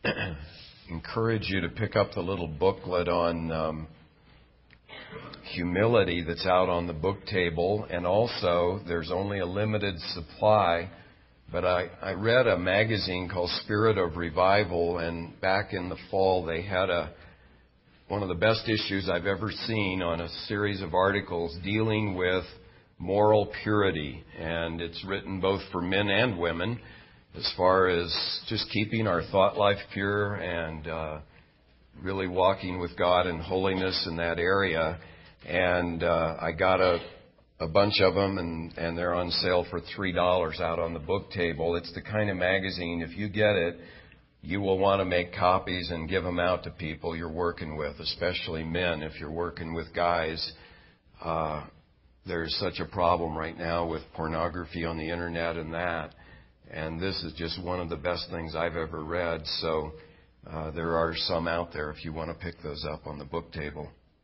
encourage you to pick up the little booklet on humility that's out on the book table. And also, there's only a limited supply. But I read a magazine called Spirit of Revival, and back in the fall they had one of the best issues I've ever seen on a series of articles dealing with moral purity. And it's written both for men and women as far as just keeping our thought life pure and really walking with God in holiness in that area. And I got a bunch of them, and they're on sale for $3 out on the book table. It's the kind of magazine, if you get it, you will want to make copies and give them out to people you're working with, especially men. If you're working with guys, there's such a problem right now with pornography on the internet and that. And this is just one of the best things I've ever read. So there are some out there if you want to pick those up on the book table.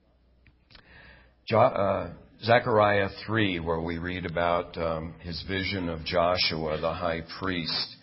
Zechariah 3, where we read about his vision of Joshua, the high priest.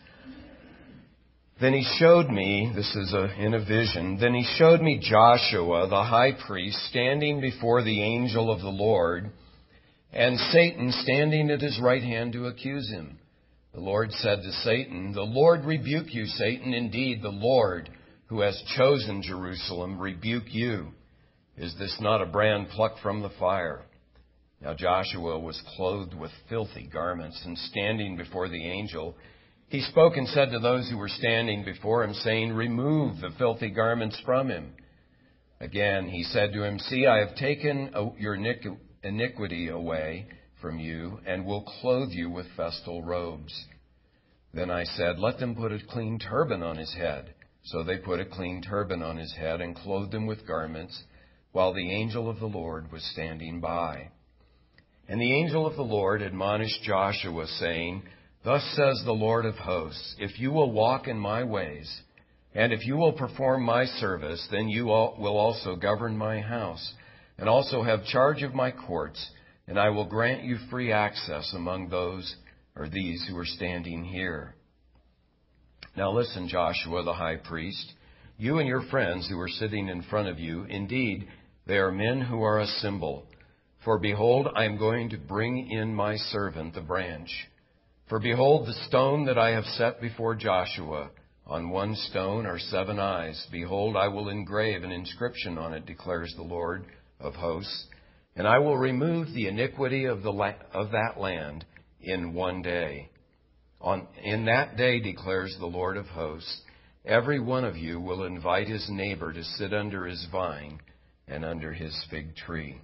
Then he showed me, this is in a vision, then he showed me Joshua, the high priest, standing before the angel of the Lord, and Satan standing at his right hand to accuse him. The Lord said to Satan, "The Lord rebuke you, Satan. Indeed, the Lord, who has chosen Jerusalem, rebuke you. Is this not a brand plucked from the fire?" Now Joshua was clothed with filthy garments, and standing before the angel, he spoke and said to those who were standing before him, saying, "Remove the filthy garments from him." Again he said to him, "See, I have taken your iniquity away from you, and will clothe you with festal robes." Then I said, "Let them put a clean turban on his head." So they put a clean turban on his head and clothed him with garments, while the angel of the Lord was standing by. And the angel of the Lord admonished Joshua, saying, "Thus says the Lord of hosts, if you will walk in my ways, and if you will perform my service, then you will also govern my house, and also have charge of my courts, and I will grant you free access among these who are standing here. Now listen, Joshua the high priest, you and your friends who are sitting in front of you, indeed, they are men who are a symbol. For behold, I am going to bring in my servant, the branch. For behold, the stone that I have set before Joshua, on one stone are 7 eyes. Behold, I will engrave an inscription on it, declares the Lord of hosts, and I will remove the iniquity of that land in one day. In that day, declares the Lord of hosts, every one of you will invite his neighbor to sit under his vine and under his fig tree.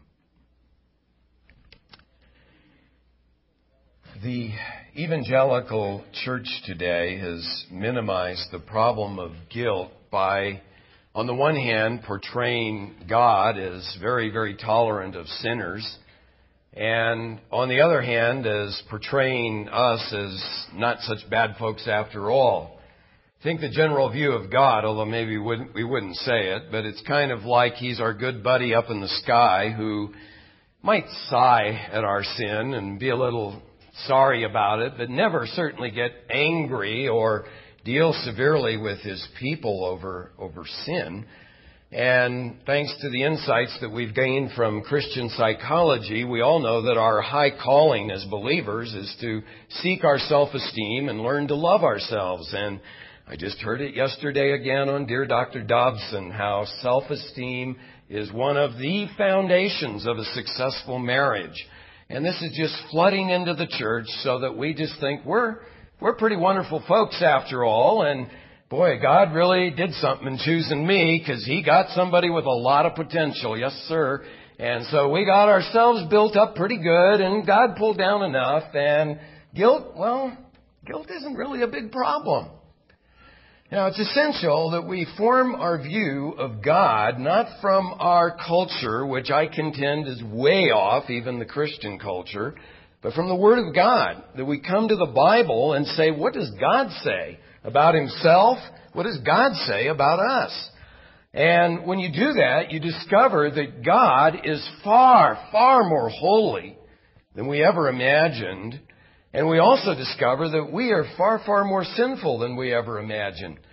The evangelical church today has minimized the problem of guilt by, on the one hand, portraying God as very, very tolerant of sinners, and on the other hand, as portraying us as not such bad folks after all. I think the general view of God, although maybe we wouldn't say it, but it's kind of like he's our good buddy up in the sky who might sigh at our sin and be a little sorry about it, but never certainly get angry or deal severely with his people over sin. And thanks to the insights that we've gained from Christian psychology, we all know that our high calling as believers is to seek our self-esteem and learn to love ourselves. And I just heard it yesterday again on Dear Dr. Dobson, how self-esteem is one of the foundations of a successful marriage. And this is just flooding into the church so that we just think we're pretty wonderful folks after all. And boy, God really did something in choosing me because he got somebody with a lot of potential. Yes, sir. And so we got ourselves built up pretty good and God pulled down enough. And guilt isn't really a big problem. Now, it's essential that we form our view of God not from our culture, which I contend is way off, even the Christian culture, but from the Word of God. That we come to the Bible and say, what does God say about himself? What does God say about us? And when you do that, you discover that God is far, far more holy than we ever imagined. And we also discover that we are far, far more sinful than we ever imagined.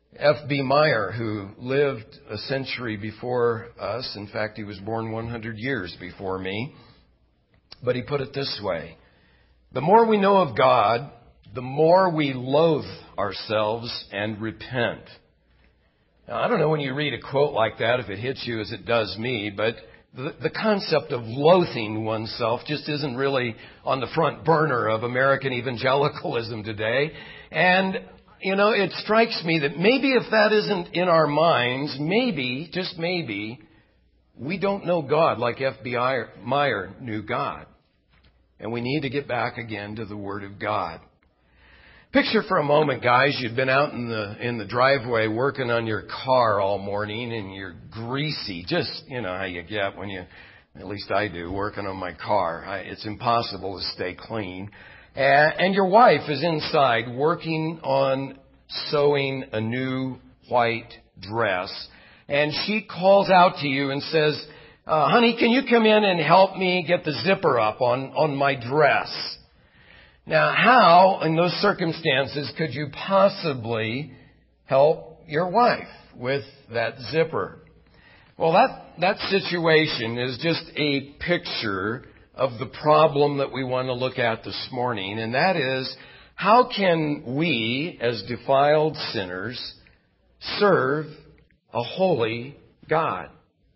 F.B. Meyer, who lived a century before us. In fact, he was born 100 years before me. But he put it this way: the more we know of God, the more we loathe ourselves and repent. Now, I don't know when you read a quote like that if it hits you as it does me, but the concept of loathing oneself just isn't really on the front burner of American evangelicalism today. And, it strikes me that maybe if that isn't in our minds, maybe, just maybe, we don't know God like F.B. Meyer knew God. And we need to get back again to the Word of God. Picture for a moment, guys, you've been out in the driveway working on your car all morning and you're greasy. Just, how you get when at least I do, working on my car. It's impossible to stay clean. And your wife is inside working on sewing a new white dress. And she calls out to you and says, honey, can you come in and help me get the zipper up on my dress? Now, how, in those circumstances, could you possibly help your wife with that zipper? Well, that situation is just a picture of the problem that we want to look at this morning, and that is, how can we, as defiled sinners, serve a holy God?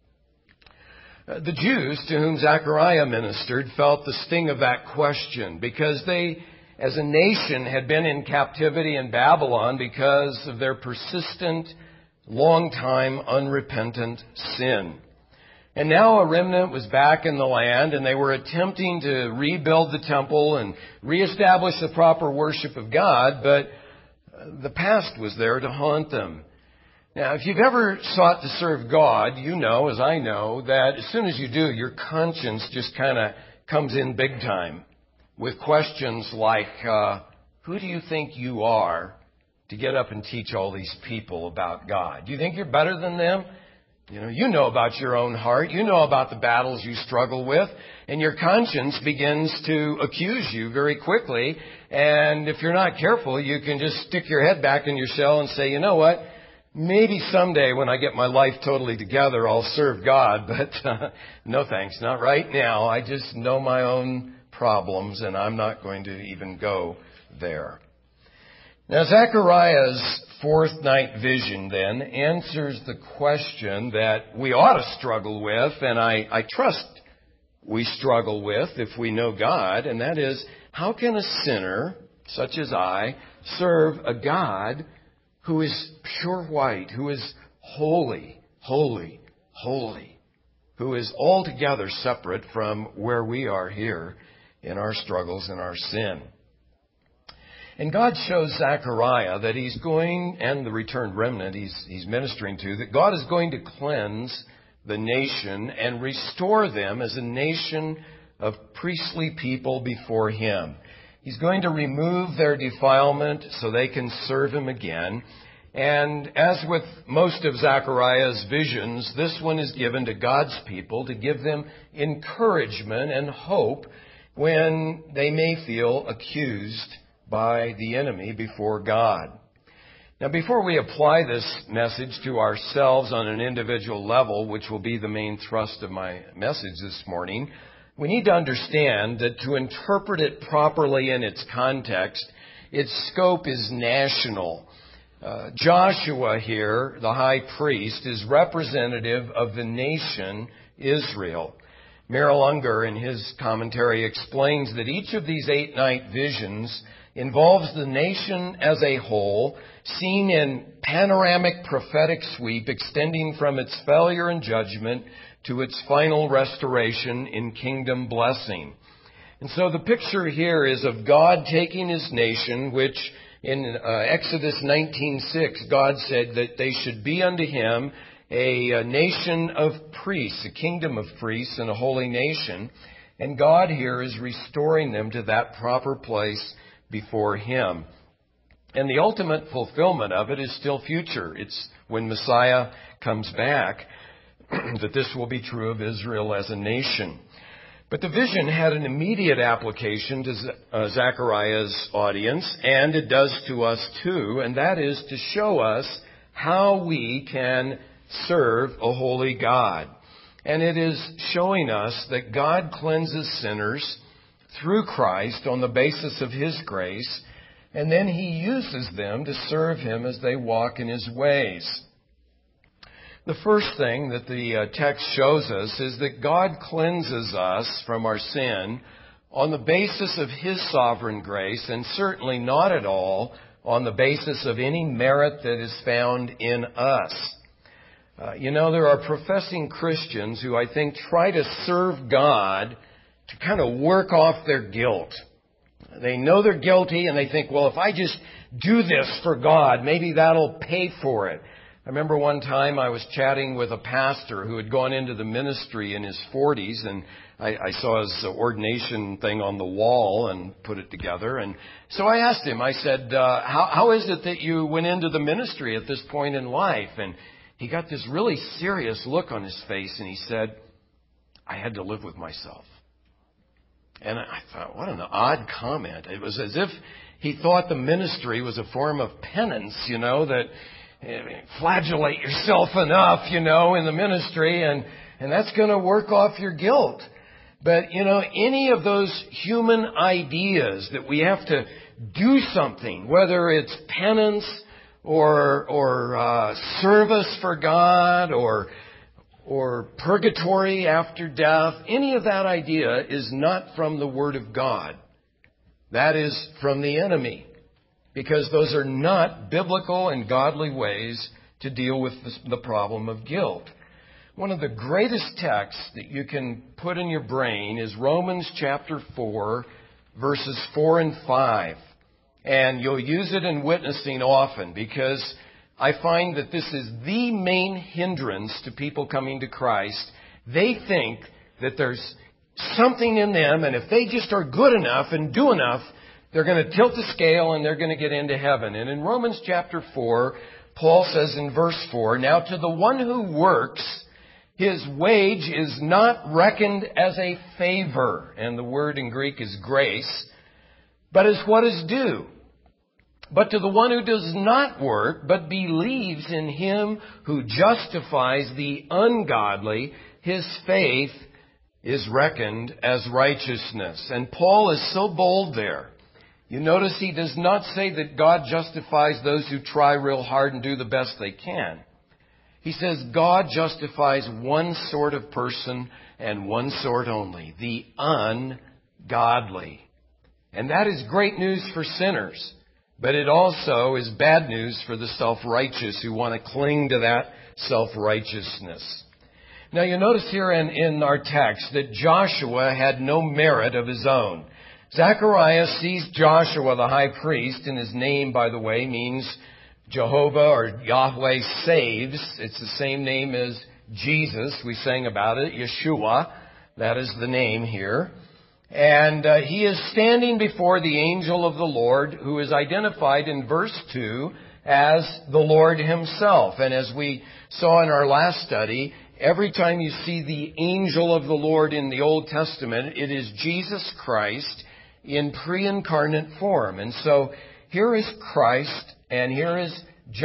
The Jews to whom Zechariah ministered felt the sting of that question because they, as a nation, had been in captivity in Babylon because of their persistent, long-time, unrepentant sin. And now a remnant was back in the land, and they were attempting to rebuild the temple and reestablish the proper worship of God, but the past was there to haunt them. Now, if you've ever sought to serve God, you know, as I know, that as soon as you do, your conscience just kind of comes in big time with questions like, who do you think you are to get up and teach all these people about God? Do you think you're better than them? You know about your own heart. You know about the battles you struggle with. And your conscience begins to accuse you very quickly. And if you're not careful, you can just stick your head back in your shell and say, you know what? Maybe someday when I get my life totally together, I'll serve God, but no thanks, not right now. I just know my own problems, and I'm not going to even go there. Now, Zechariah's fourth night vision then answers the question that we ought to struggle with, and I trust we struggle with if we know God, and that is, how can a sinner, such as I, serve a God who is pure white, who is holy, holy, holy, who is altogether separate from where we are here in our struggles and our sin? And God shows Zechariah that he's going, and the returned remnant he's ministering to, that God is going to cleanse the nation and restore them as a nation of priestly people before him. He's going to remove their defilement so they can serve him again. And as with most of Zechariah's visions, this one is given to God's people to give them encouragement and hope when they may feel accused by the enemy before God. Now, before we apply this message to ourselves on an individual level, which will be the main thrust of my message this morning, we need to understand that to interpret it properly in its context, its scope is national. Joshua here, the high priest, is representative of the nation Israel. Merrill Unger, in his commentary, explains that each of these 8-night visions involves the nation as a whole, seen in panoramic prophetic sweep extending from its failure and judgment to its final restoration in kingdom blessing. And so the picture here is of God taking his nation, which in Exodus 19:6, God said that they should be unto him a nation of priests, a kingdom of priests and a holy nation. And God here is restoring them to that proper place before him. And the ultimate fulfillment of it is still future. It's when Messiah comes back that this will be true of Israel as a nation. But the vision had an immediate application to Zechariah's audience, and it does to us too, and that is to show us how we can serve a holy God. And it is showing us that God cleanses sinners through Christ on the basis of His grace, and then He uses them to serve Him as they walk in His ways. The first thing that the text shows us is that God cleanses us from our sin on the basis of His sovereign grace, and certainly not at all on the basis of any merit that is found in us. There are professing Christians who I think try to serve God to kind of work off their guilt. They know they're guilty and they think, well, if I just do this for God, maybe that'll pay for it. I remember one time I was chatting with a pastor who had gone into the ministry in his 40s, and I saw his ordination thing on the wall and put it together. And so I asked him, I said, how is it that you went into the ministry at this point in life? And he got this really serious look on his face, and he said, I had to live with myself. And I thought, what an odd comment. It was as if he thought the ministry was a form of penance, that flagellate yourself enough, in the ministry, and that's going to work off your guilt. But, any of those human ideas that we have to do something, whether it's penance or service for God or purgatory after death, any of that idea is not from the Word of God. That is from the enemy, because those are not biblical and godly ways to deal with the problem of guilt. One of the greatest texts that you can put in your brain is Romans chapter 4, verses 4 and 5. And you'll use it in witnessing often, because I find that this is the main hindrance to people coming to Christ. They think that there's something in them, and if they just are good enough and do enough, they're going to tilt the scale and they're going to get into heaven. And in Romans chapter 4, Paul says in verse 4, now to the one who works, his wage is not reckoned as a favor. And the word in Greek is grace, but as what is due. But to the one who does not work, but believes in Him who justifies the ungodly, his faith is reckoned as righteousness. And Paul is so bold there. You notice he does not say that God justifies those who try real hard and do the best they can. He says God justifies one sort of person and one sort only, the ungodly. And that is great news for sinners. But it also is bad news for the self-righteous who want to cling to that self-righteousness. Now you notice here in our text that Joshua had no merit of his own. Zechariah sees Joshua the high priest, and his name, by the way, means Jehovah or Yahweh saves. It's the same name as Jesus. We sang about it, Yeshua. That is the name here. And he is standing before the angel of the Lord, who is identified in verse 2 as the Lord Himself. And as we saw in our last study, every time you see the angel of the Lord in the Old Testament, it is Jesus Christ in pre-incarnate form. And so here is Christ, and here is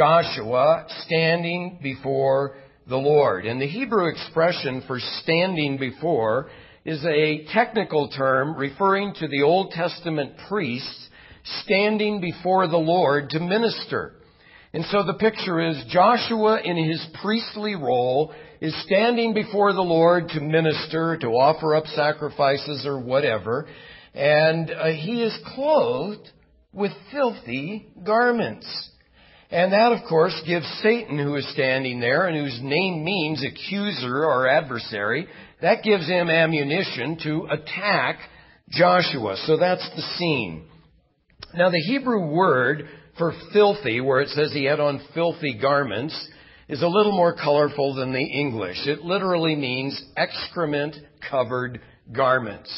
Joshua standing before the Lord. And the Hebrew expression for standing before is a technical term referring to the Old Testament priests standing before the Lord to minister. And so the picture is Joshua in his priestly role is standing before the Lord to minister, to offer up sacrifices or whatever. And he is clothed with filthy garments. And that, of course, gives Satan, who is standing there and whose name means accuser or adversary, that gives him ammunition to attack Joshua. So that's the scene. Now, the Hebrew word for filthy, where it says he had on filthy garments, is a little more colorful than the English. It literally means excrement-covered garments.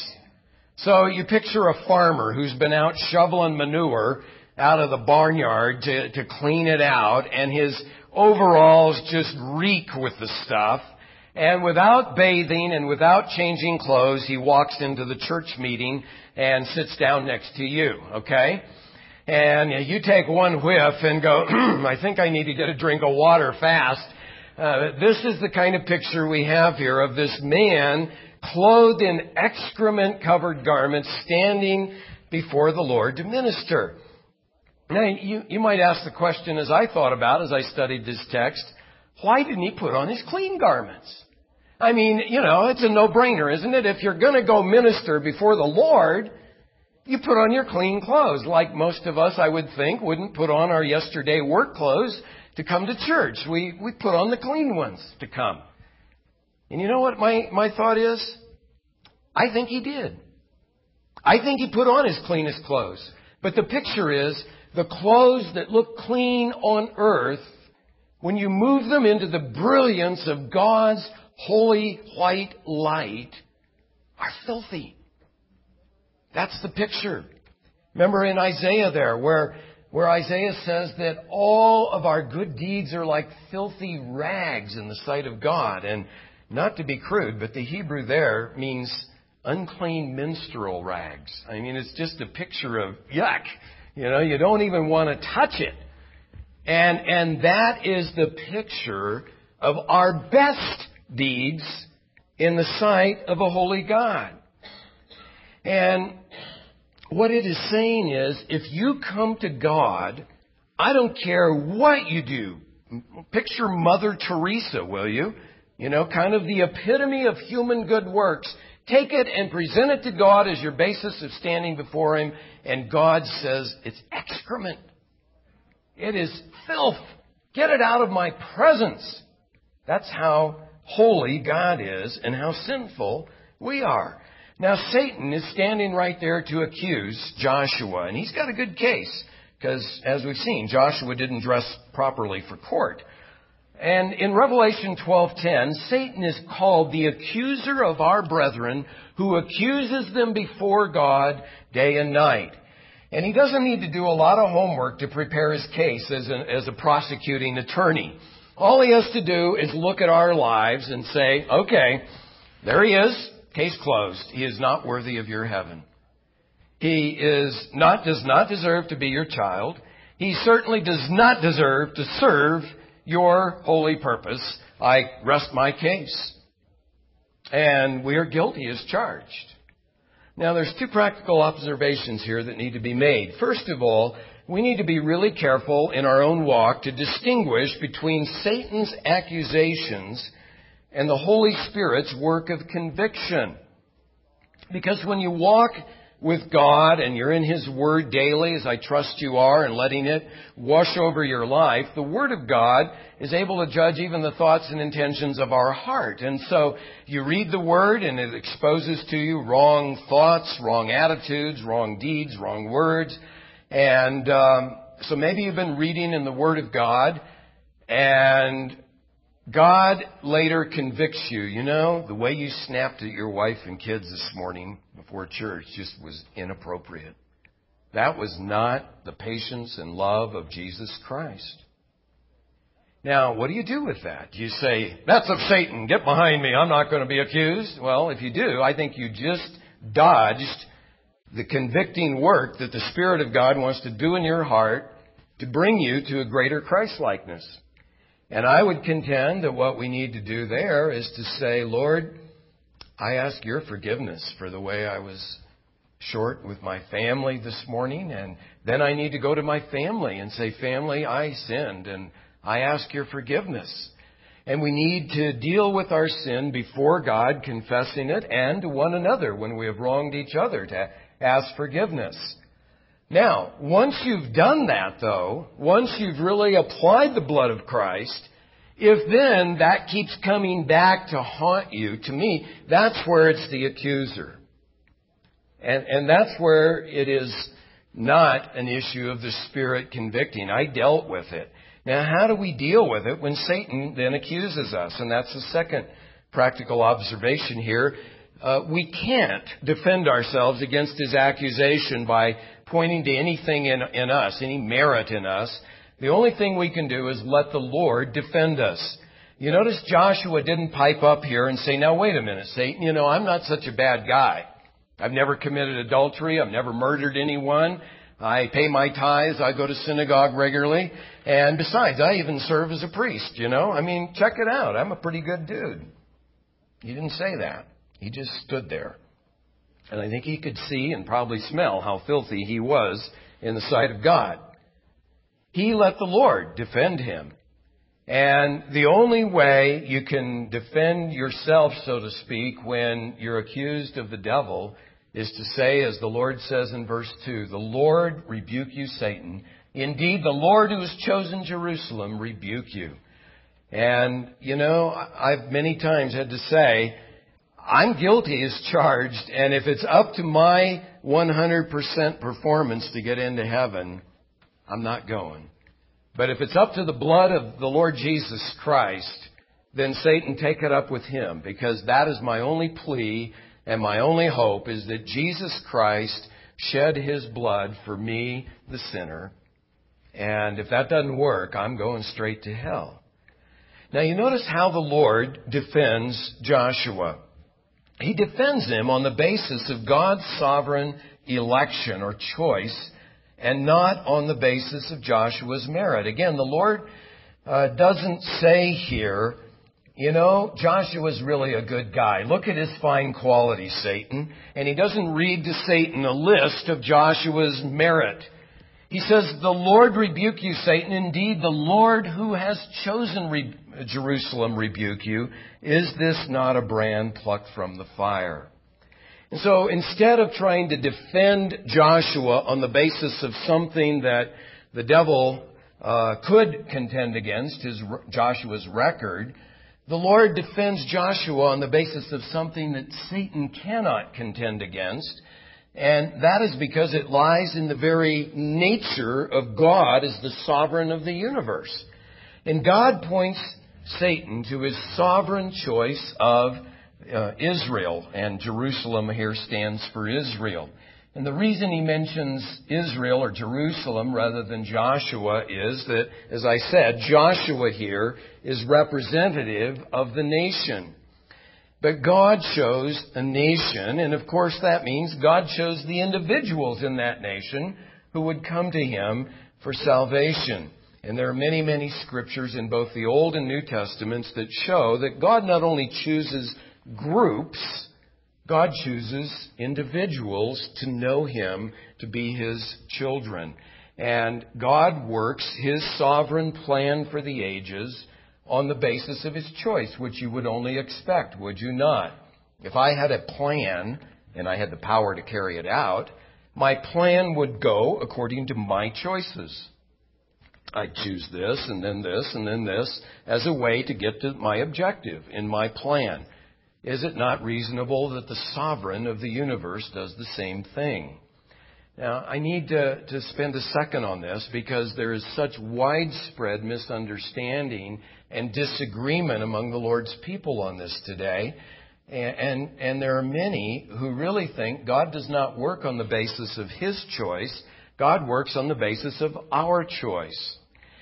So you picture a farmer who's been out shoveling manure out of the barnyard to clean it out, and his overalls just reek with the stuff. And without bathing and without changing clothes, he walks into the church meeting and sits down next to you, okay? and you take one whiff and go, I think I need to get a drink of water fast. This is the kind of picture we have here of this man clothed in excrement-covered garments standing before the Lord to minister. Now, you might ask the question, as I thought about as I studied this text, why didn't he put on his clean garments? I mean, it's a no-brainer, isn't it? If you're going to go minister before the Lord, you put on your clean clothes. Like most of us, I would think, wouldn't put on our yesterday work clothes to come to church. We put on the clean ones to come. And you know what my thought is? I think he did. I think he put on his cleanest clothes. But the picture is the clothes that look clean on earth, when you move them into the brilliance of God's holy white light, are filthy. That's the picture. Remember in Isaiah there, where Isaiah says that all of our good deeds are like filthy rags in the sight of God. And not to be crude, but the Hebrew there means unclean menstrual rags. I mean, it's just a picture of yuck. You don't even want to touch it. And that is the picture of our best deeds in the sight of a holy God. And what it is saying is, if you come to God, I don't care what you do. Picture Mother Teresa, will you? Kind of the epitome of human good works. Take it and present it to God as your basis of standing before Him. And God says, it's excrement. It is filth. Get it out of my presence. That's how holy God is and how sinful we are. Now, Satan is standing right there to accuse Joshua, and he's got a good case, because, as we've seen, Joshua didn't dress properly for court. And in Revelation 12:10, Satan is called the accuser of our brethren, who accuses them before God day and night. And he doesn't need to do a lot of homework to prepare his case as a prosecuting attorney. All he has to do is look at our lives and say, okay, there he is. Case closed. He is not worthy of your heaven. He does not deserve to be your child. He certainly does not deserve to serve your holy purpose. I rest my case. And we are guilty as charged. Now, there's two practical observations here that need to be made. First of all, we need to be really careful in our own walk to distinguish between Satan's accusations and the Holy Spirit's work of conviction. Because when you walk with God and you're in His Word daily, as I trust you are, and letting it wash over your life, the Word of God is able to judge even the thoughts and intentions of our heart. And so you read the Word and it exposes to you wrong thoughts, wrong attitudes, wrong deeds, wrong words. And so maybe you've been reading in the Word of God, and God later convicts you. The way you snapped at your wife and kids this morning before church just was inappropriate. That was not the patience and love of Jesus Christ. Now, what do you do with that? Do you say, that's of Satan, get behind me, I'm not going to be accused? Well, if you do, I think you just dodged the convicting work that the Spirit of God wants to do in your heart to bring you to a greater Christ-likeness. And I would contend that what we need to do there is to say, Lord, I ask your forgiveness for the way I was short with my family this morning. And then I need to go to my family and say, family, I sinned and I ask your forgiveness. And we need to deal with our sin before God, confessing it, and to one another when we have wronged each other, to ask forgiveness. Now, once you've done that, though, once you've really applied the blood of Christ, if then that keeps coming back to haunt you, to me, that's where it's the accuser. And that's where it is not an issue of the Spirit convicting. I dealt with it. Now, how do we deal with it when Satan then accuses us? And that's the second practical observation here. We can't defend ourselves against his accusation by pointing to anything in us, any merit in us. The only thing we can do is let the Lord defend us. You notice Joshua didn't pipe up here and say, now wait a minute, Satan, I'm not such a bad guy. I've never committed adultery. I've never murdered anyone. I pay my tithes. I go to synagogue regularly. And besides, I even serve as a priest, I mean, check it out. I'm a pretty good dude. He didn't say that. He just stood there. And I think he could see and probably smell how filthy he was in the sight of God. He let the Lord defend him. And the only way you can defend yourself, so to speak, when you're accused of the devil is to say, as the Lord says in verse 2, "The Lord rebuke you, Satan. Indeed, the Lord who has chosen Jerusalem rebuke you." And, I've many times had to say, I'm guilty as charged, and if it's up to my 100% performance to get into heaven, I'm not going. But if it's up to the blood of the Lord Jesus Christ, then Satan, take it up with him, because that is my only plea and my only hope, is that Jesus Christ shed his blood for me, the sinner. And if that doesn't work, I'm going straight to hell. Now you notice how the Lord defends Joshua. He defends him on the basis of God's sovereign election or choice, and not on the basis of Joshua's merit. Again, the Lord doesn't say here, Joshua's really a good guy. Look at his fine qualities, Satan. And he doesn't read to Satan a list of Joshua's merit. He says, "The Lord rebuke you, Satan. Indeed, the Lord who has chosen Jerusalem rebuke you. Is this not a brand plucked from the fire?" And so instead of trying to defend Joshua on the basis of something that the devil could contend against, Joshua's record, the Lord defends Joshua on the basis of something that Satan cannot contend against. And that is because it lies in the very nature of God as the sovereign of the universe. And God points Satan to his sovereign choice of Israel, and Jerusalem here stands for Israel. And the reason he mentions Israel or Jerusalem rather than Joshua is that, as I said, Joshua here is representative of the nation. But God chose a nation, and of course that means God chose the individuals in that nation who would come to him for salvation. And there are many, many scriptures in both the Old and New Testaments that show that God not only chooses groups, God chooses individuals to know him, to be his children. And God works his sovereign plan for the ages on the basis of his choice, which you would only expect, would you not? If I had a plan and I had the power to carry it out, my plan would go according to my choices. I'd choose this and then this and then this as a way to get to my objective in my plan. Is it not reasonable that the sovereign of the universe does the same thing? Now, I need to spend a second on this because there is such widespread misunderstanding and disagreement among the Lord's people on this today. And there are many who really think God does not work on the basis of his choice. God works on the basis of our choice.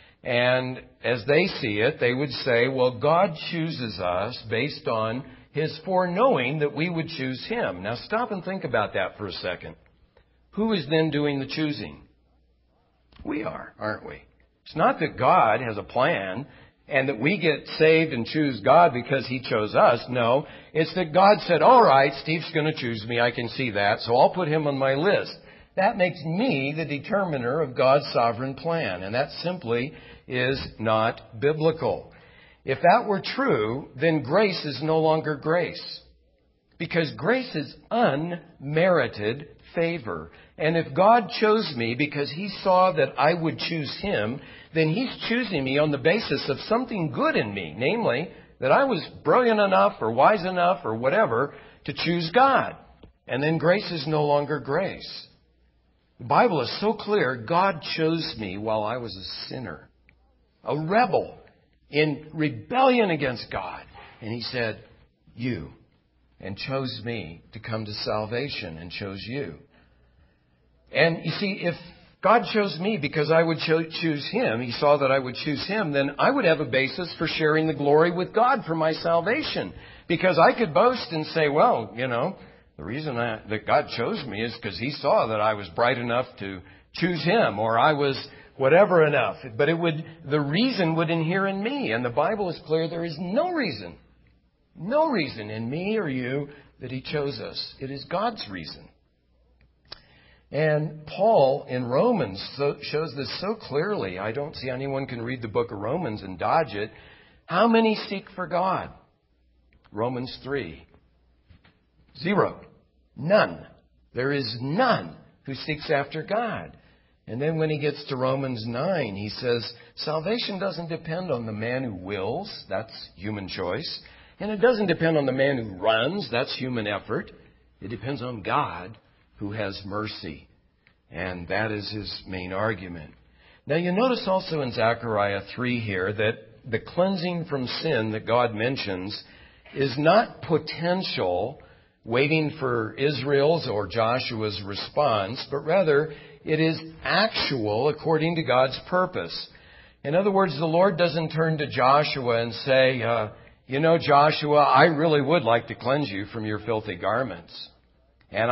And as they see it, they would say, well, God chooses us based on his foreknowing that we would choose him. Now stop and think about that for a second. Who is then doing the choosing? We are, aren't we? It's not that God has a plan and that we get saved and choose God because he chose us. No, it's that God said, all right, Steve's going to choose me. I can see that, so I'll put him on my list. That makes me the determiner of God's sovereign plan, and that simply is not biblical. If that were true, then grace is no longer grace. Because grace is unmerited favor. And if God chose me because he saw that I would choose him, then he's choosing me on the basis of something good in me. Namely, that I was brilliant enough or wise enough or whatever to choose God. And then grace is no longer grace. The Bible is so clear, God chose me while I was a sinner. A rebel. In rebellion against God. And he said, you. And chose me to come to salvation and chose you. And you see, if God chose me because I would choose him, he saw that I would choose him, then I would have a basis for sharing the glory with God for my salvation. Because I could boast and say, well, the reason that God chose me is because he saw that I was bright enough to choose him, or I was whatever enough. But the reason would inhere in me. And the Bible is clear there is no reason in me or you that he chose us. It is God's reason. And Paul in Romans shows this so clearly. I don't see anyone can read the book of Romans and dodge it. How many seek for God? Romans 3. 0. None. There is none who seeks after God. And then when he gets to Romans 9, he says, salvation doesn't depend on the man who wills. That's human choice. And it doesn't depend on the man who runs. That's human effort. It depends on God who has mercy. And that is his main argument. Now you notice also in Zechariah 3 here that the cleansing from sin that God mentions is not potential, waiting for Israel's or Joshua's response, but rather it is actual according to God's purpose. In other words, the Lord doesn't turn to Joshua and say, Joshua, I really would like to cleanse you from your filthy garments. And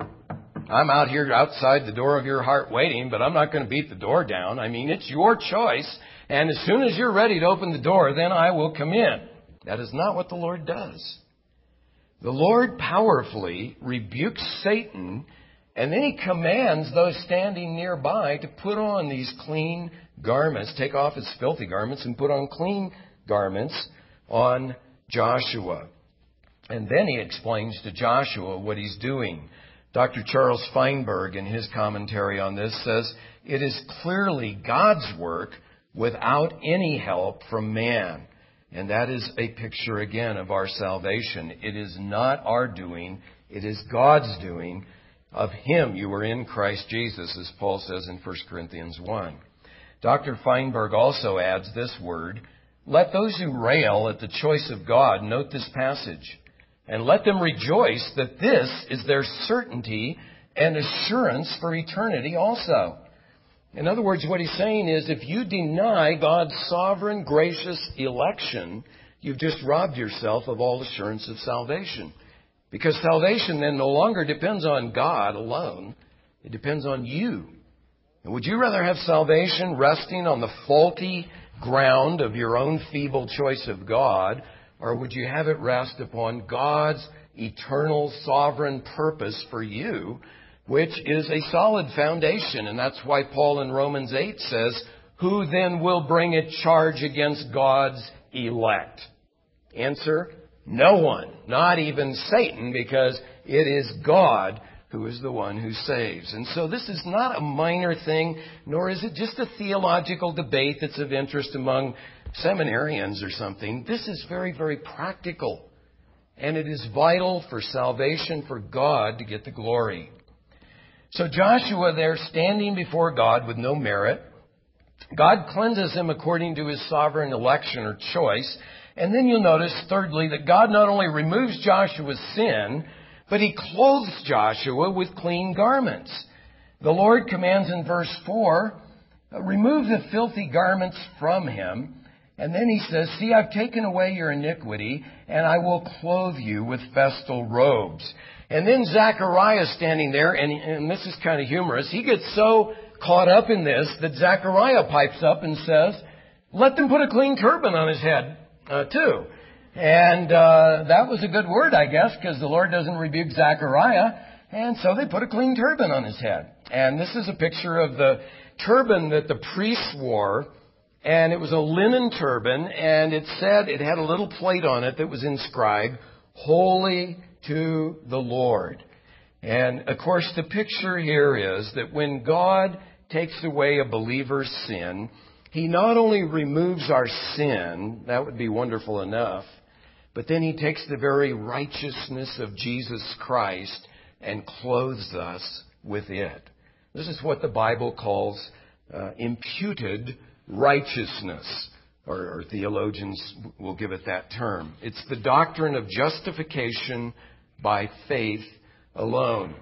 I'm out here outside the door of your heart waiting, but I'm not going to beat the door down. I mean, it's your choice. And as soon as you're ready to open the door, then I will come in. That is not what the Lord does. The Lord powerfully rebukes Satan, and then he commands those standing nearby to put on these clean garments, take off his filthy garments and put on clean garments on Joshua. And then he explains to Joshua what he's doing. Dr. Charles Feinberg, in his commentary on this, says, it is clearly God's work without any help from man. And that is a picture, again, of our salvation. It is not our doing. It is God's doing. Of him you were in Christ Jesus, as Paul says in 1 Corinthians 1. Dr. Feinberg also adds this word, let those who rail at the choice of God note this passage, and let them rejoice that this is their certainty and assurance for eternity also. In other words, what he's saying is if you deny God's sovereign, gracious election, you've just robbed yourself of all assurance of salvation. Because salvation then no longer depends on God alone. It depends on you. And would you rather have salvation resting on the faulty ground of your own feeble choice of God, or would you have it rest upon God's eternal sovereign purpose for you, which is a solid foundation? And that's why Paul in Romans 8 says, who then will bring a charge against God's elect? Answer, no one, not even Satan, because it is God who is the one who saves. And so this is not a minor thing, nor is it just a theological debate that's of interest among seminarians or something. This is very, very practical. And it is vital for salvation, for God to get the glory. So Joshua there, standing before God with no merit, God cleanses him according to his sovereign election or choice. And then you'll notice, thirdly, that God not only removes Joshua's sin, but he clothes Joshua with clean garments. The Lord commands in verse 4, remove the filthy garments from him. And then he says, see, I've taken away your iniquity, and I will clothe you with festal robes. And then Zechariah standing there, and this is kind of humorous, he gets so caught up in this that Zechariah pipes up and says, let them put a clean turban on his head, too. And that was a good word, I guess, because the Lord doesn't rebuke Zechariah. And so they put a clean turban on his head. And this is a picture of the turban that the priests wore. And it was a linen turban, and it said it had a little plate on it that was inscribed, Holy to the Lord. And, of course, the picture here is that when God takes away a believer's sin, he not only removes our sin, that would be wonderful enough, but then he takes the very righteousness of Jesus Christ and clothes us with it. This is what the Bible calls imputed righteousness, or theologians will give it that term. It's the doctrine of justification by faith alone.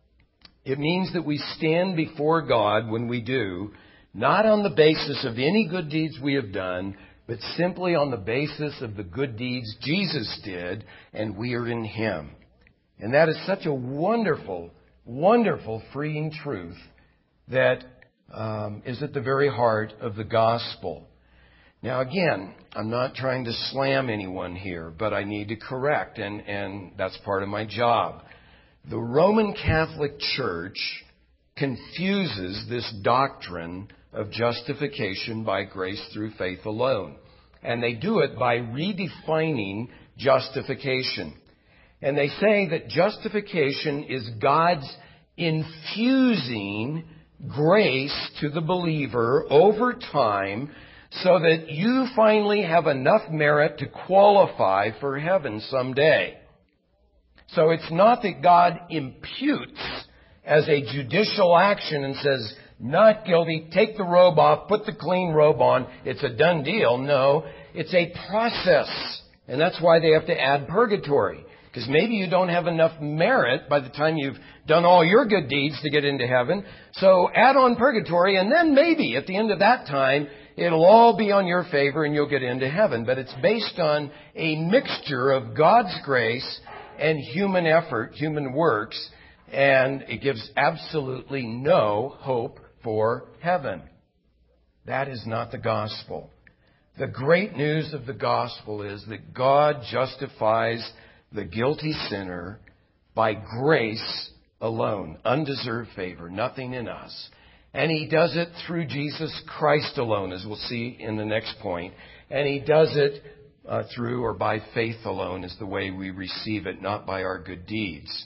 It means that we stand before God when we do, not on the basis of any good deeds we have done, but simply on the basis of the good deeds Jesus did, and we are in Him. And that is such a wonderful, wonderful freeing truth that is at the very heart of the gospel. Now again, I'm not trying to slam anyone here, but I need to correct, and that's part of my job. The Roman Catholic Church confuses this doctrine of justification by grace through faith alone. And they do it by redefining justification. And they say that justification is God's infusing grace to the believer over time so that you finally have enough merit to qualify for heaven someday. So it's not that God imputes as a judicial action and says, not guilty, take the robe off, put the clean robe on, it's a done deal. No, it's a process. And that's why they have to add purgatory. Because maybe you don't have enough merit by the time you've done all your good deeds to get into heaven. So add on purgatory, and then maybe at the end of that time, it'll all be on your favor and you'll get into heaven. But it's based on a mixture of God's grace and human effort, human works, and it gives absolutely no hope for heaven. That is not the gospel. The great news of the gospel is that God justifies the guilty sinner by grace alone, undeserved favor, nothing in us. And He does it through Jesus Christ alone, as we'll see in the next point. And He does it through or by faith alone is the way we receive it, not by our good deeds.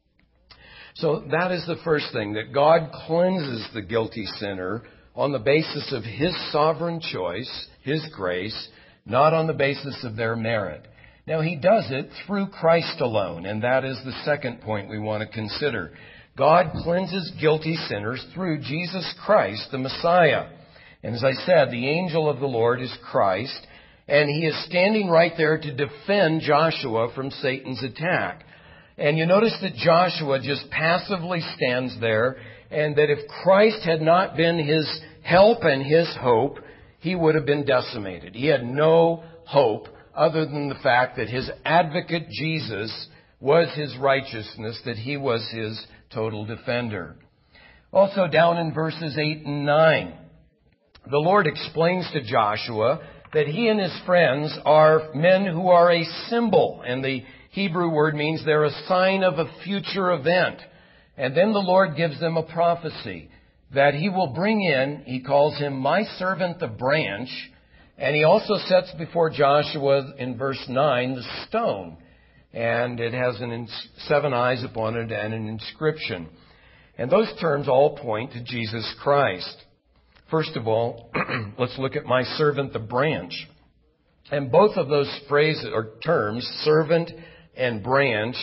So that is the first thing, that God cleanses the guilty sinner on the basis of His sovereign choice, His grace, not on the basis of their merit. Now, He does it through Christ alone, and that is the second point we want to consider. God cleanses guilty sinners through Jesus Christ, the Messiah. And as I said, the angel of the Lord is Christ, and He is standing right there to defend Joshua from Satan's attack. And you notice that Joshua just passively stands there, and that if Christ had not been his help and his hope, he would have been decimated. He had no hope other than the fact that his advocate Jesus was his righteousness, that He was his total defender. Also down in verses 8 and 9, the Lord explains to Joshua that he and his friends are men who are a symbol, and the Hebrew word means they're a sign of a future event. And then the Lord gives them a prophecy that He will bring in, He calls him my servant the branch, and He also sets before Joshua in verse 9 the stone. And it has 7 eyes upon it and an inscription. And those terms all point to Jesus Christ. First of all, let's look at my servant the branch. And both of those phrases or terms, servant and branch,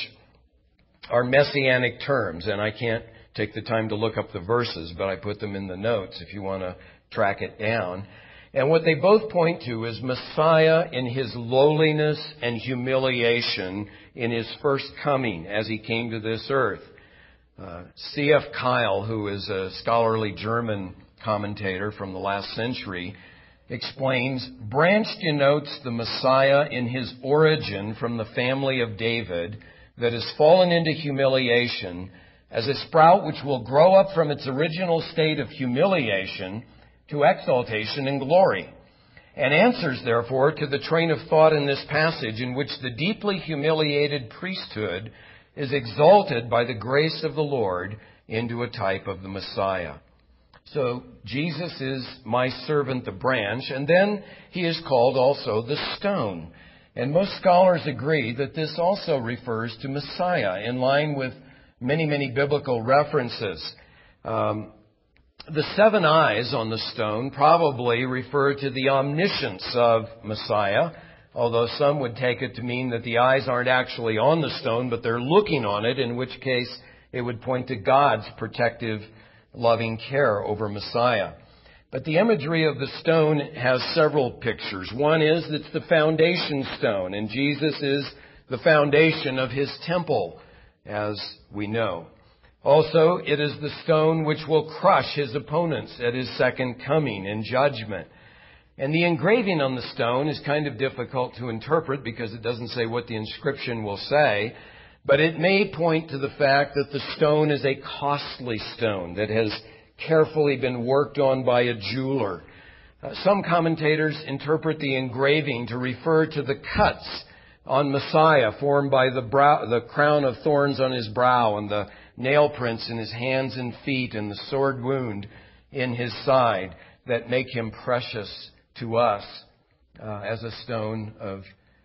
are messianic terms. And I can't take the time to look up the verses, but I put them in the notes if you want to track it down. And what they both point to is Messiah in His lowliness and humiliation in His first coming as He came to this earth. C.F. Keil, who is a scholarly German commentator from the last century, explains, branch denotes the Messiah in His origin from the family of David that has fallen into humiliation as a sprout which will grow up from its original state of humiliation to exaltation and glory, and answers, therefore, to the train of thought in this passage in which the deeply humiliated priesthood is exalted by the grace of the Lord into a type of the Messiah. So Jesus is my servant the branch, and then He is called also the stone. And most scholars agree that this also refers to Messiah, in line with many, many biblical references. The 7 eyes on the stone probably refer to the omniscience of Messiah, although some would take it to mean that the eyes aren't actually on the stone, but they're looking on it, in which case it would point to God's protective, loving care over Messiah. But the imagery of the stone has several pictures. One is it's the foundation stone, and Jesus is the foundation of His temple, as we know. Also, it is the stone which will crush His opponents at His second coming in judgment. And the engraving on the stone is kind of difficult to interpret because it doesn't say what the inscription will say, but it may point to the fact that the stone is a costly stone that has carefully been worked on by a jeweler. Some commentators interpret the engraving to refer to the cuts on Messiah formed by the crown of thorns on his brow and the nail prints in his hands and feet and the sword wound in his side that make him precious to us as a stone of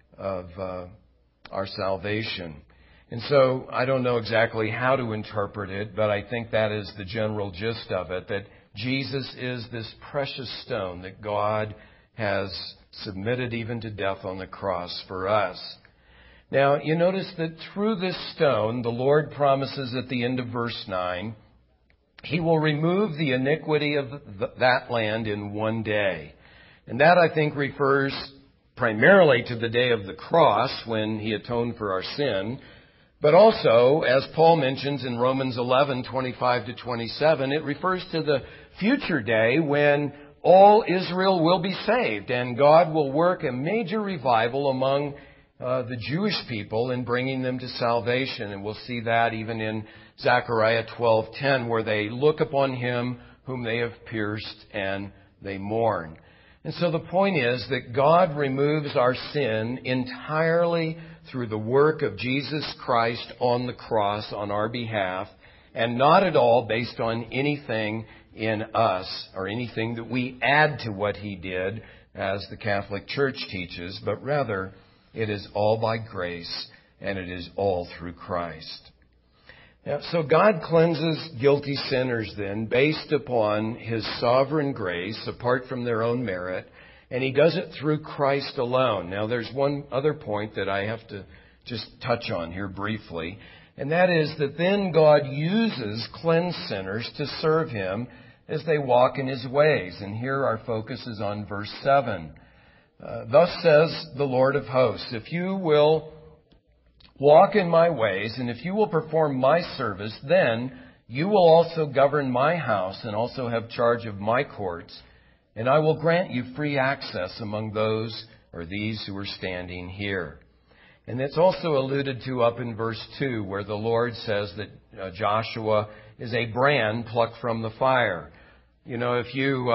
our salvation. And so I don't know exactly how to interpret it, but I think that is the general gist of it, that Jesus is this precious stone that God has submitted even to death on the cross for us. Now, you notice that through this stone, the Lord promises at the end of verse 9, He will remove the iniquity of that land in one day. And that, I think, refers primarily to the day of the cross when He atoned for our sin. But also, as Paul mentions in Romans 11:25 to 27, it refers to the future day when all Israel will be saved and God will work a major revival among the Jewish people in bringing them to salvation. And we'll see that even in Zechariah 12:10, where they look upon Him whom they have pierced and they mourn. And so the point is that God removes our sin entirely through the work of Jesus Christ on the cross on our behalf, and not at all based on anything in us or anything that we add to what He did, as the Catholic Church teaches, but rather it is all by grace and it is all through Christ. Now, so God cleanses guilty sinners then based upon His sovereign grace apart from their own merit, and He does it through Christ alone. Now there's one other point that I have to just touch on here briefly, and that is that then God uses cleansed sinners to serve Him as they walk in His ways. And here our focus is on verse 7. Thus says the Lord of hosts, if you will walk in my ways, and if you will perform my service, then you will also govern my house and also have charge of my courts, and I will grant you free access among those or these who are standing here. And it's also alluded to up in verse 2, where the Lord says that Joshua is a brand plucked from the fire. You know, if you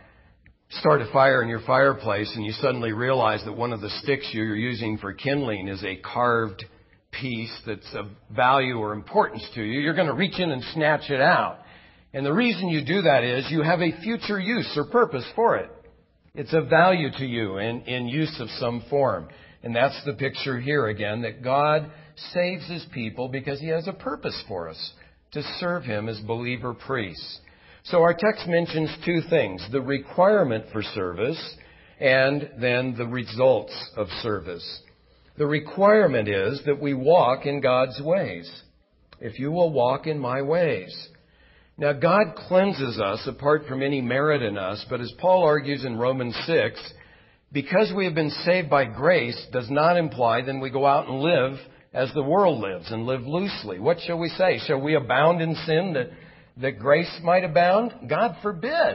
start a fire in your fireplace and you suddenly realize that one of the sticks you're using for kindling is a carved piece that's of value or importance to you, you're going to reach in and snatch it out. And the reason you do that is you have a future use or purpose for it. It's of value to you in use of some form. And that's the picture here again, that God saves His people because He has a purpose for us, to serve Him as believer priests. So our text mentions two things, the requirement for service and then the results of service. The requirement is that we walk in God's ways. If you will walk in my ways. Now, God cleanses us apart from any merit in us, but as Paul argues in Romans 6, because we have been saved by grace does not imply then we go out and live as the world lives and live loosely. What shall we say? Shall we abound in sin that grace might abound? God forbid.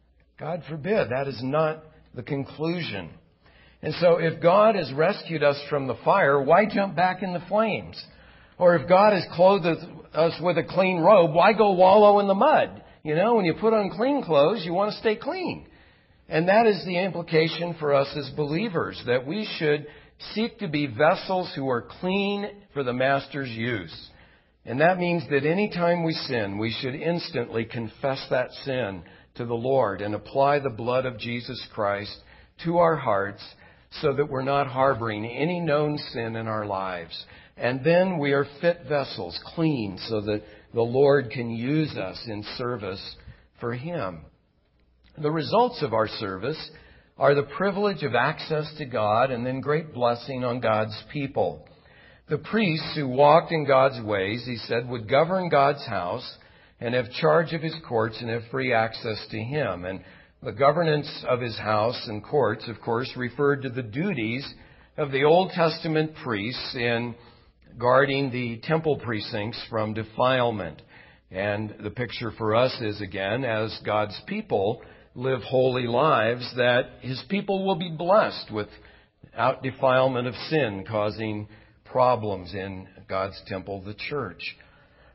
God forbid. That is not the conclusion. And so if God has rescued us from the fire, why jump back in the flames? Or if God has clothed us with a clean robe, why go wallow in the mud? You know, when you put on clean clothes, you want to stay clean. And that is the implication for us as believers, that we should seek to be vessels who are clean for the Master's use. And that means that any time we sin, we should instantly confess that sin to the Lord and apply the blood of Jesus Christ to our hearts so that we're not harboring any known sin in our lives. And then we are fit vessels, clean, so that the Lord can use us in service for Him. The results of our service are the privilege of access to God and then great blessing on God's people. The priests who walked in God's ways, he said, would govern God's house and have charge of His courts and have free access to Him. And the governance of His house and courts, of course, referred to the duties of the Old Testament priests in guarding the temple precincts from defilement. And the picture for us is, again, as God's people live holy lives, that His people will be blessed without defilement of sin causing problems in God's temple, the church.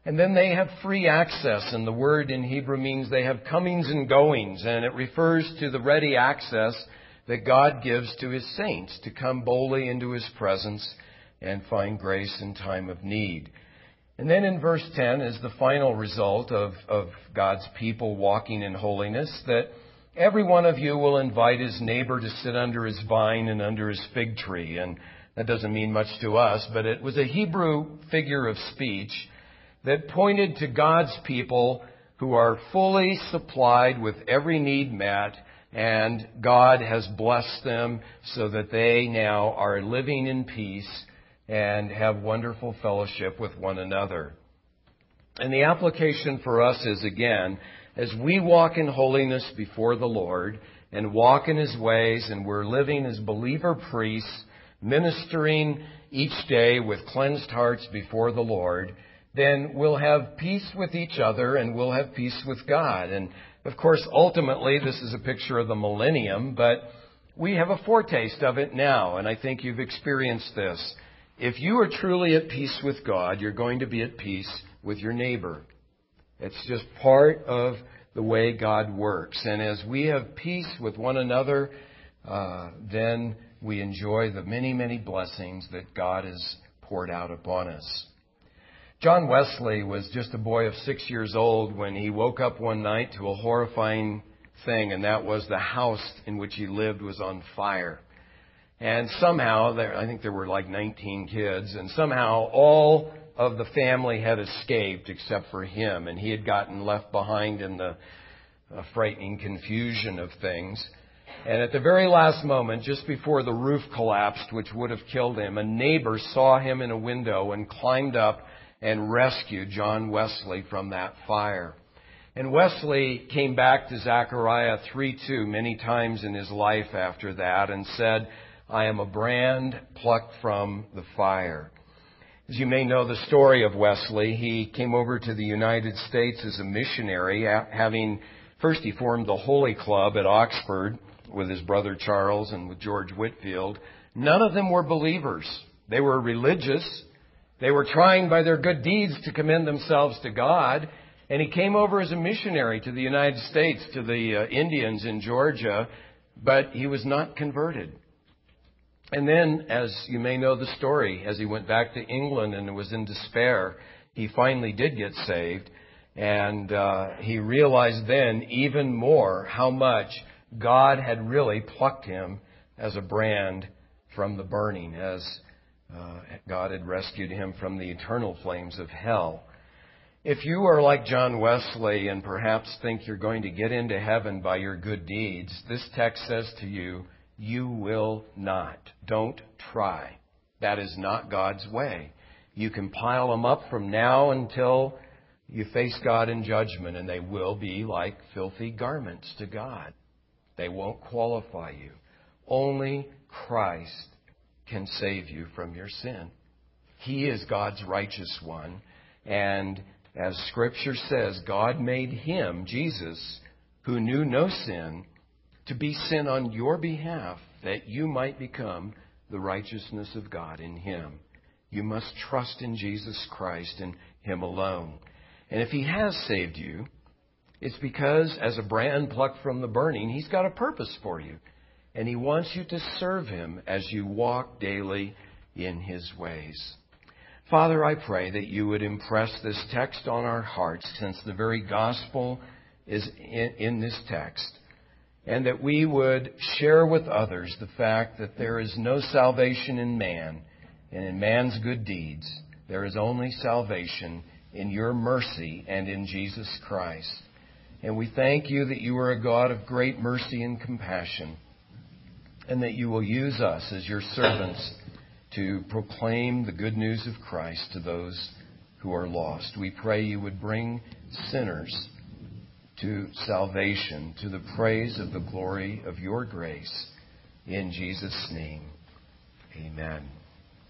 And then they have free access, and the word in Hebrew means they have comings and goings, and it refers to the ready access that God gives to His saints to come boldly into His presence and find grace in time of need. And then in verse 10 is the final result of God's people walking in holiness, that every one of you will invite his neighbor to sit under his vine and under his fig tree. And that doesn't mean much to us, but it was a Hebrew figure of speech that pointed to God's people who are fully supplied with every need met, and God has blessed them so that they now are living in peace and have wonderful fellowship with one another. And the application for us is, again, as we walk in holiness before the Lord and walk in His ways, and we're living as believer priests, ministering each day with cleansed hearts before the Lord, then we'll have peace with each other and we'll have peace with God. And of course, ultimately, this is a picture of the millennium, but we have a foretaste of it now, and I think you've experienced this. If you are truly at peace with God, you're going to be at peace with your neighbor. It's just part of the way God works. And as we have peace with one another, then we enjoy the many, many blessings that God has poured out upon us. John Wesley was just a boy of 6 years old when he woke up one night to a horrifying thing, and that was the house in which he lived was on fire. And somehow, I think there were like 19 kids, and somehow all of the family had escaped except for him, and he had gotten left behind in the frightening confusion of things. And at the very last moment, just before the roof collapsed, which would have killed him, a neighbor saw him in a window and climbed up and rescued John Wesley from that fire. And Wesley came back to Zechariah 3:2 many times in his life after that and said, I am a brand plucked from the fire. As you may know the story of Wesley, he came over to the United States as a missionary, having first he formed the Holy Club at Oxford with his brother Charles and with George Whitefield. None of them were believers. They were religious. They were trying by their good deeds to commend themselves to God. And he came over as a missionary to the United States, to the Indians in Georgia, but he was not converted. And then, as you may know the story, as he went back to England and was in despair, he finally did get saved. And he realized then even more how much God had really plucked him as a brand from the burning, as God had rescued him from the eternal flames of hell. If you are like John Wesley and perhaps think you're going to get into heaven by your good deeds, this text says to you, you will not. Don't try. That is not God's way. You can pile them up from now until you face God in judgment, and they will be like filthy garments to God. They won't qualify you. Only Christ can save you from your sin. He is God's righteous one. And as Scripture says, God made Him, Jesus, who knew no sin, to be sin on your behalf, that you might become the righteousness of God in Him. You must trust in Jesus Christ and Him alone. And if He has saved you, it's because, as a brand plucked from the burning, He's got a purpose for you. And He wants you to serve Him as you walk daily in His ways. Father, I pray that you would impress this text on our hearts, since the very gospel is in this text, and that we would share with others the fact that there is no salvation in man and in man's good deeds. There is only salvation in your mercy and in Jesus Christ. And we thank you that you are a God of great mercy and compassion, and that you will use us as your servants to proclaim the good news of Christ to those who are lost. We pray you would bring sinners to salvation, to the praise of the glory of your grace. In Jesus' name, amen.